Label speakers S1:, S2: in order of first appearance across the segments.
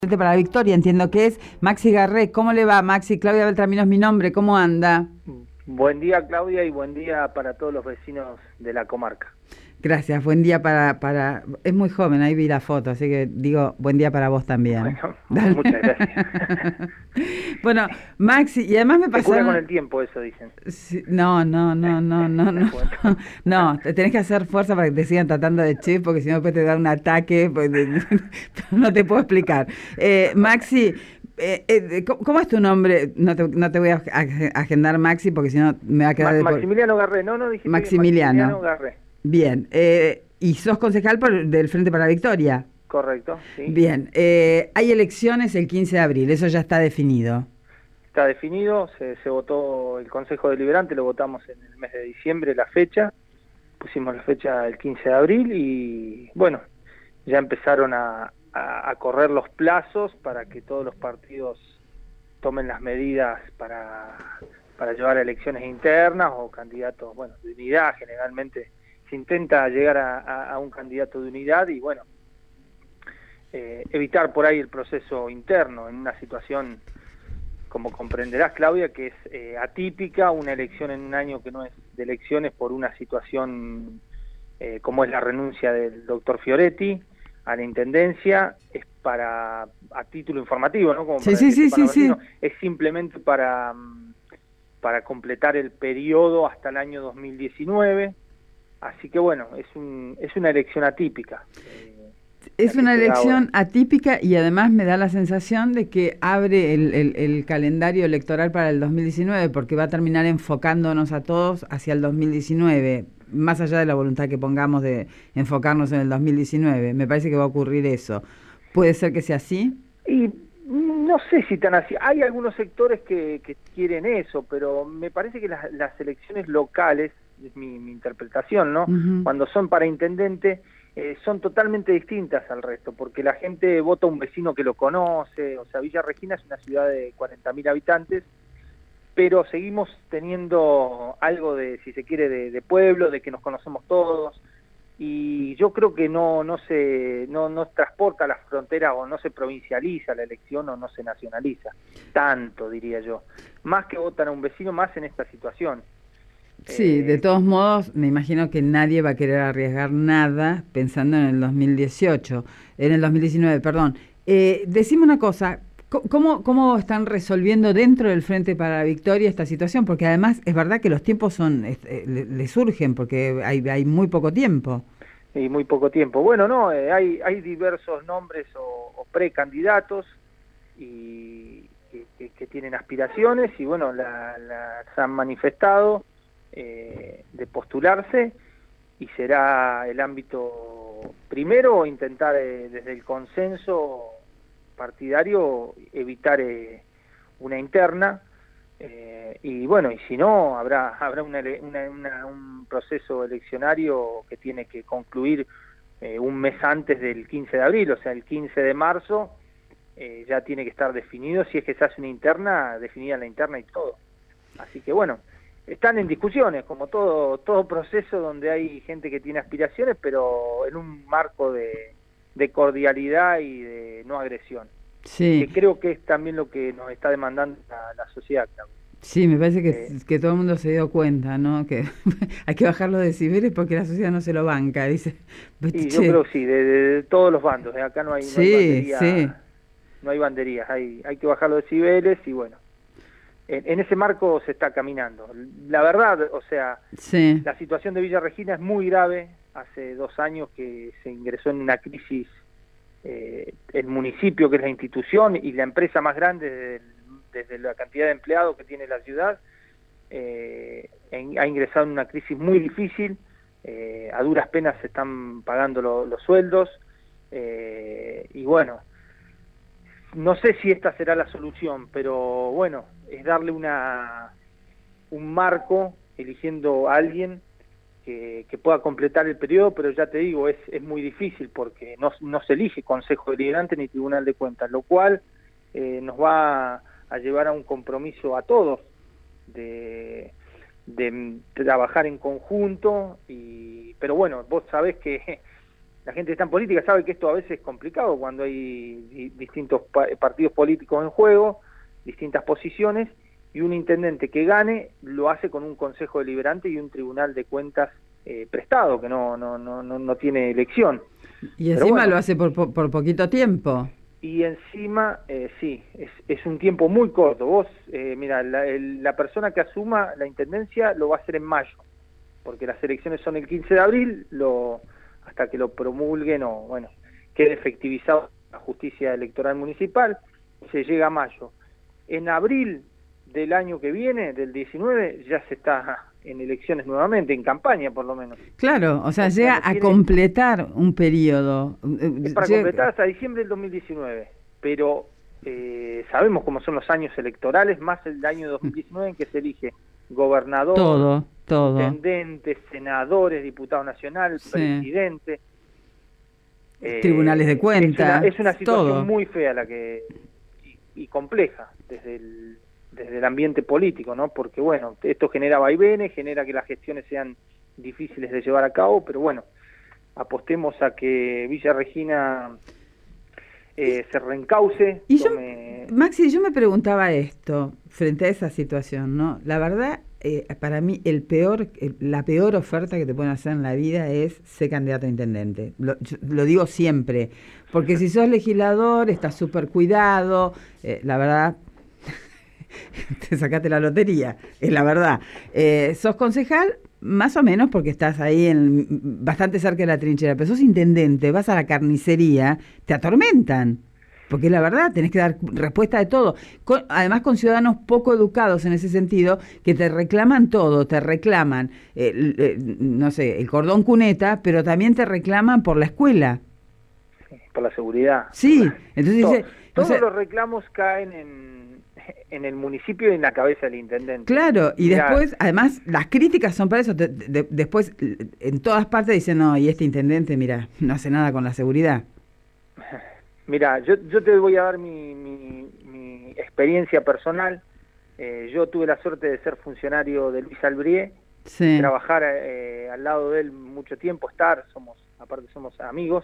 S1: Para la Victoria, entiendo que es Maxi Garré. ¿Cómo le va, Maxi? Claudia Beltramino es mi nombre, ¿cómo anda?
S2: Buen día, Claudia, y buen día para todos los vecinos de la comarca.
S1: Gracias, buen día para... Es muy joven, ahí vi la foto, así que digo, buen día para vos también.
S2: Bueno,
S1: Dale.
S2: muchas gracias.
S1: Bueno, Maxi, y además me
S2: Se cura con
S1: pasaron...
S2: el tiempo, eso dicen.
S1: Sí, no,
S2: La juventud.
S1: no, te tenés que hacer fuerza para que te sigan tratando de chef, porque si no después te da un ataque, pues, no te puedo explicar. Maxi, ¿cómo es tu nombre? No te voy a agendar Maxi, porque si no me va a quedar
S2: Maximiliano Garré, no, dijiste bien,
S1: Maximiliano.
S2: Maximiliano Garré.
S1: Bien, y sos concejal del Frente para la Victoria.
S2: Correcto, sí.
S1: Bien, hay elecciones el 15 de abril, eso ya está definido.
S2: Está definido, se votó el Consejo Deliberante, lo votamos en el mes de diciembre, la fecha. Pusimos la fecha el 15 de abril y, bueno, ya empezaron a correr los plazos para que todos los partidos tomen las medidas para llevar a elecciones internas o candidatos, bueno, de unidad. Generalmente se intenta llegar a un candidato de unidad y, bueno, evitar por ahí el proceso interno en una situación, como comprenderás, Claudia, que es atípica, una elección en un año que no es de elecciones por una situación como es la renuncia del doctor Fioretti a la intendencia. Es a título informativo, ¿no? Como
S1: Sí,
S2: para
S1: sí,
S2: decirte,
S1: sí,
S2: para
S1: sí, sí.
S2: es simplemente para completar el periodo hasta el año 2019. Así que, bueno, es una elección atípica.
S1: Es una elección atípica y además me da la sensación de que abre el calendario electoral para el 2019, porque va a terminar enfocándonos a todos hacia el 2019, más allá de la voluntad que pongamos de enfocarnos en el 2019. Me parece que va a ocurrir eso. ¿Puede ser que sea así?
S2: Y no sé si tan así. Hay algunos sectores que quieren eso, pero me parece que las elecciones locales, es mi interpretación, ¿no?
S1: Uh-huh.
S2: Cuando son para intendente, son totalmente distintas al resto, porque la gente vota a un vecino que lo conoce. O sea, Villa Regina es una ciudad de 40.000 habitantes, pero seguimos teniendo algo de, si se quiere, de pueblo, de que nos conocemos todos. Y yo creo que no transporta las fronteras, o no se provincializa la elección, o no se nacionaliza tanto, diría yo. Más que votan a un vecino, más en esta situación.
S1: Sí, de todos modos, me imagino que nadie va a querer arriesgar nada pensando en el 2018, en el 2019, perdón. Decime una cosa, ¿cómo están resolviendo dentro del Frente para la Victoria esta situación? Porque además es verdad que los tiempos le surgen, porque hay muy poco tiempo.
S2: Y muy poco tiempo. Bueno, no, hay diversos nombres o precandidatos y que tienen aspiraciones y, bueno, se han manifestado de postularse, y será el ámbito primero intentar desde el consenso partidario evitar una interna, y, bueno, y si no habrá un proceso eleccionario que tiene que concluir un mes antes del 15 de abril, o sea, el 15 de marzo ya tiene que estar definido, si es que se hace una interna, definida la interna y todo. Así que, bueno, están en discusiones, como todo proceso donde hay gente que tiene aspiraciones, pero en un marco de cordialidad y de no agresión.
S1: Sí.
S2: Que creo que es también lo que nos está demandando la sociedad, Claudia.
S1: Sí, me parece que todo el mundo se dio cuenta, ¿no? Que hay que bajar los decibeles porque la sociedad no se lo banca, dice.
S2: Y yo creo que sí, de todos los bandos. Acá no hay banderías,
S1: sí.
S2: No hay banderías, hay que bajar los decibeles y, bueno, en ese marco se está caminando. La verdad, o sea,
S1: sí.
S2: La situación de Villa Regina es muy grave. Hace 2 años que se ingresó en una crisis el municipio, que es la institución y la empresa más grande desde la cantidad de empleados que tiene la ciudad, ha ingresado en una crisis muy difícil. A duras penas se están pagando los sueldos, y, bueno, no sé si esta será la solución, pero, bueno, es darle un marco, eligiendo a alguien que pueda completar el periodo, pero ya te digo, es muy difícil porque no se elige Consejo Deliberante ni Tribunal de Cuentas, lo cual nos va a llevar a un compromiso a todos de trabajar en conjunto. Pero, bueno, vos sabés que la gente que está en política sabe que esto a veces es complicado cuando hay distintos partidos políticos en juego, distintas posiciones, y un intendente que gane lo hace con un consejo deliberante y un tribunal de cuentas prestado, que no tiene elección.
S1: Y
S2: Pero
S1: encima
S2: bueno,
S1: lo hace por poquito tiempo.
S2: y encima, sí, es un tiempo muy corto. Vos, mira, la persona que asuma la intendencia lo va a hacer en mayo, porque las elecciones son el 15 de abril, hasta que lo promulguen o, bueno, quede efectivizado la justicia electoral municipal, se llega a mayo. En abril del año que viene, del 19, ya se está en elecciones nuevamente, en campaña por lo menos.
S1: Claro, o sea, llega a completar un periodo.
S2: Es para completar hasta diciembre del 2019, pero sabemos cómo son los años electorales, más el año 2019 en que se elige gobernador,
S1: todo.
S2: intendentes, senadores, diputado nacional,
S1: Sí.
S2: presidente.
S1: Tribunales de cuentas.
S2: Es una situación
S1: todo.
S2: muy fea y compleja desde el ambiente político, ¿no? Porque, bueno, esto genera vaivenes, genera que las gestiones sean difíciles de llevar a cabo, pero bueno, apostemos a que Villa Regina se reencauce.
S1: Y Maxi, yo me preguntaba esto frente a esa situación, ¿no? La verdad, para mí la peor oferta que te pueden hacer en la vida es ser candidato a intendente. Lo digo siempre, porque si sos legislador, estás súper cuidado, la verdad, te sacaste la lotería, es la verdad. Sos concejal, más o menos, porque estás ahí bastante cerca de la trinchera, pero sos intendente, vas a la carnicería, te atormentan. Porque la verdad, tenés que dar respuesta de todo. Además, con ciudadanos poco educados en ese sentido, que te reclaman todo, te reclaman, no sé, el cordón cuneta, pero también te reclaman por la escuela.
S2: Por la seguridad.
S1: Sí, entonces
S2: todos los reclamos caen en el municipio y en la cabeza del intendente.
S1: Claro, y después, además, las críticas son para eso. Después, en todas partes dicen, no, y este intendente, mira, no hace nada con la seguridad.
S2: Mira, yo te voy a dar mi experiencia personal. Yo tuve la suerte de ser funcionario de Luis Albrié,
S1: sí.
S2: Trabajar al lado de él mucho tiempo, aparte somos amigos,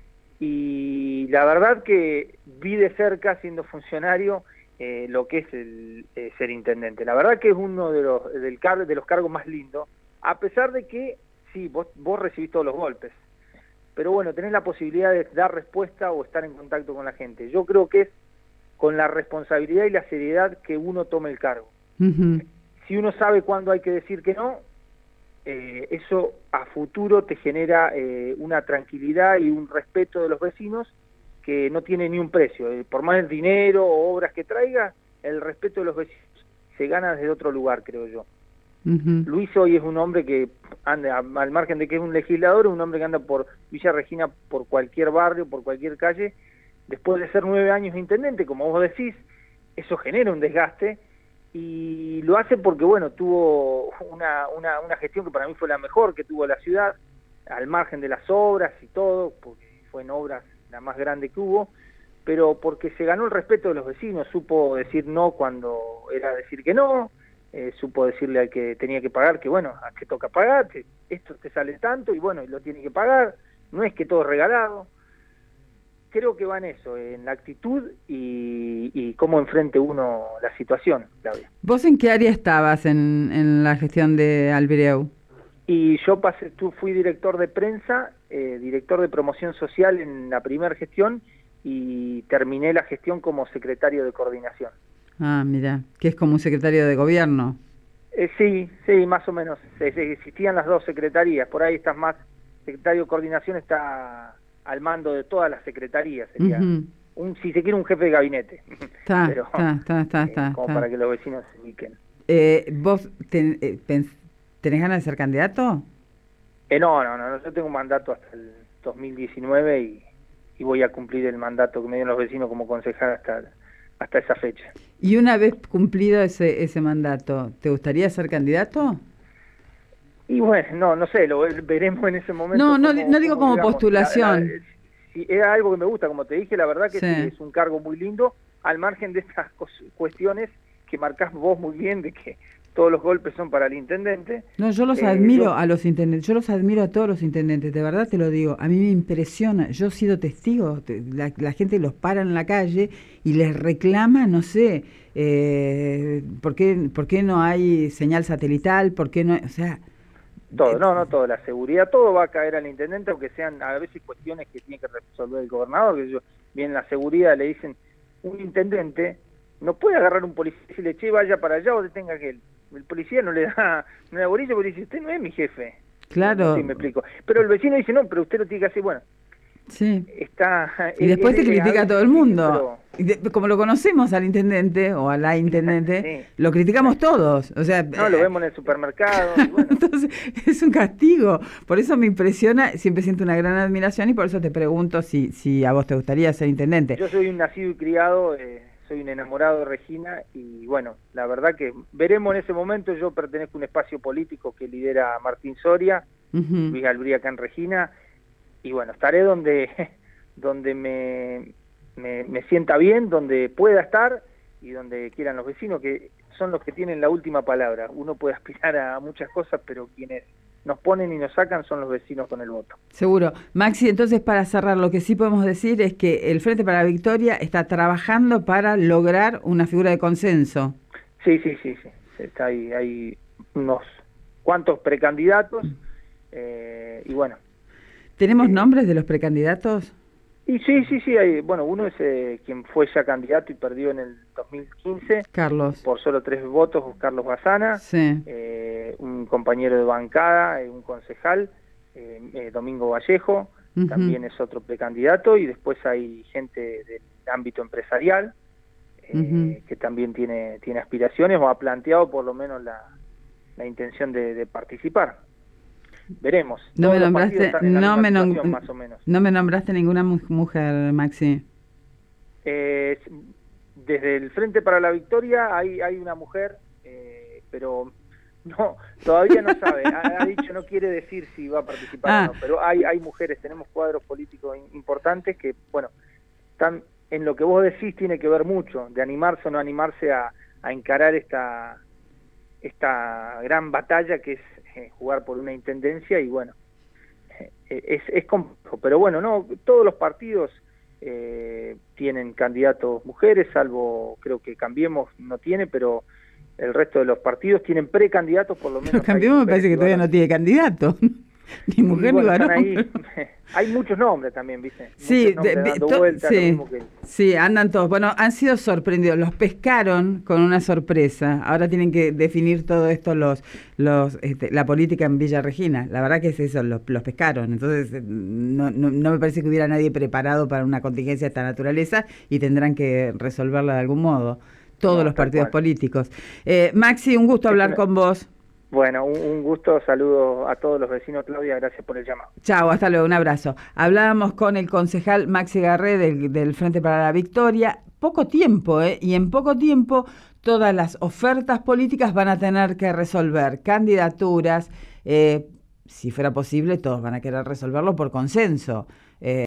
S2: y la verdad que vi de cerca, siendo funcionario, lo que es ser intendente. La verdad que es uno de los cargos más lindos, a pesar de que, sí, vos recibís todos los golpes, pero bueno, tenés la posibilidad de dar respuesta o estar en contacto con la gente. Yo creo que es con la responsabilidad y la seriedad que uno tome el cargo.
S1: Uh-huh.
S2: Si uno sabe cuándo hay que decir que no, eso a futuro te genera una tranquilidad y un respeto de los vecinos que no tiene ni un precio. Por más dinero o obras que traiga, el respeto de los vecinos se gana desde otro lugar, creo yo.
S1: Uh-huh.
S2: Luis hoy es un hombre que anda, al margen de que es un legislador, un hombre que anda por Villa Regina, por cualquier barrio, por cualquier calle. Después de ser 9 años intendente, como vos decís, eso genera un desgaste, y lo hace porque, bueno, tuvo una gestión que para mí fue la mejor que tuvo la ciudad, al margen de las obras y todo, porque fue en obras la más grande que hubo, pero porque se ganó el respeto de los vecinos, supo decir no cuando era decir que no, supo decirle al que tenía que pagar que, bueno, a que toca pagar, que esto te sale tanto y bueno, y lo tiene que pagar, no es que todo es regalado. Creo que va en eso, en la actitud y cómo enfrente uno la situación, Claudia.
S1: ¿Vos en qué área estabas en la gestión de Albrieu?
S2: Y yo fui director de prensa, director de promoción social en la primera gestión y terminé la gestión como secretario de coordinación.
S1: Ah, mira, que es como un secretario de gobierno.
S2: Sí, más o menos. Existían las dos secretarías, por ahí estás más, secretario de coordinación está al mando de todas las secretarías, sería si se quiere un jefe de gabinete.
S1: Está.
S2: Como para que los vecinos se ubiquen.
S1: ¿Vos tenés ganas de ser candidato?
S2: No, yo tengo un mandato hasta el 2019 y voy a cumplir el mandato que me dieron los vecinos como concejal hasta esa fecha.
S1: Y una vez cumplido ese mandato, ¿te gustaría ser candidato?
S2: Y bueno, no sé, lo veremos en ese momento.
S1: No digo como digamos, postulación.
S2: Si era algo que me gusta, como te dije, la verdad que sí, es un cargo muy lindo, al margen de estas cuestiones que marcás vos muy bien, de que todos los golpes son para el intendente.
S1: No, yo los admiro a los intendentes, yo los admiro a todos los intendentes, de verdad te lo digo, a mí me impresiona, yo he sido testigo, la gente los para en la calle y les reclama, no sé, ¿por qué no hay señal satelital? ¿Por qué no? O sea...
S2: Todo, no todo, la seguridad, todo va a caer al intendente, aunque sean a veces cuestiones que tiene que resolver el gobernador, que bien la seguridad le dicen, un intendente no puede agarrar un policía y decirle, che, vaya para allá o detenga a aquel. El policía no le da bolilla porque dice, usted no es mi jefe.
S1: Claro.
S2: Sí, me explico. Pero el vecino dice, no, pero usted lo tiene que hacer, bueno.
S1: Sí.
S2: Está...
S1: Y después te critica a todo el mundo. Como lo conocemos al intendente o a la intendente, sí, lo criticamos todos. O sea,
S2: no, lo vemos en el supermercado. Y bueno.
S1: Entonces, es un castigo. Por eso me impresiona, siempre siento una gran admiración y por eso te pregunto si a vos te gustaría ser intendente.
S2: Yo soy un nacido y criado, soy un enamorado de Regina y bueno, la verdad que veremos en ese momento. Yo pertenezco a un espacio político que lidera Martín Soria, Luis Albría acá en Regina. Y bueno, estaré donde me sienta bien, donde pueda estar y donde quieran los vecinos, que son los que tienen la última palabra. Uno puede aspirar a muchas cosas, pero quienes nos ponen y nos sacan son los vecinos con el voto.
S1: Seguro. Maxi, entonces para cerrar, lo que sí podemos decir es que el Frente para la Victoria está trabajando para lograr una figura de consenso.
S2: Sí. Está ahí, hay unos cuantos precandidatos y bueno.
S1: ¿Tenemos nombres de los precandidatos?
S2: Y sí, hay, bueno, uno es quien fue ya candidato y perdió en el 2015.
S1: Carlos.
S2: Por solo 3 votos, Carlos Bazana.
S1: Sí.
S2: Un compañero de bancada, un concejal, Domingo Vallejo, también es otro precandidato. Y después hay gente del ámbito empresarial, que también tiene aspiraciones o ha planteado por lo menos la intención de participar. Veremos.
S1: No me nombraste,
S2: más o menos.
S1: No me nombraste ninguna mujer, Maxi.
S2: Desde el Frente para la Victoria hay una mujer, pero no, todavía no sabe. Ha dicho, no quiere decir si va a participar o no, pero hay mujeres, tenemos cuadros políticos importantes que, bueno, están en lo que vos decís, tiene que ver mucho, de animarse o no animarse a encarar esta gran batalla que es jugar por una intendencia. Y bueno, es complejo, pero bueno, no todos los partidos tienen candidatos mujeres, salvo creo que Cambiemos no tiene, pero el resto de los partidos tienen precandidatos, por lo menos.
S1: Cambiemos me parece que todavía no tiene candidato. Ni mujer ni varón.
S2: Hay muchos nombres también, ¿viste?
S1: Sí, sí, andan todos. Bueno, han sido sorprendidos, los pescaron con una sorpresa. Ahora tienen que definir todo esto la política en Villa Regina. La verdad que es eso, los pescaron. Entonces no me parece que hubiera nadie preparado para una contingencia de esta naturaleza y tendrán que resolverla de algún modo. Todos los partidos políticos. Maxi, un gusto hablar con vos.
S2: Bueno, un gusto, saludos a todos los vecinos, Claudia, gracias por el llamado.
S1: Chao, hasta luego, un abrazo. Hablábamos con el concejal Maxi Garré del Frente para la Victoria. Poco tiempo, y en poco tiempo todas las ofertas políticas van a tener que resolver candidaturas. Si fuera posible, todos van a querer resolverlo por consenso.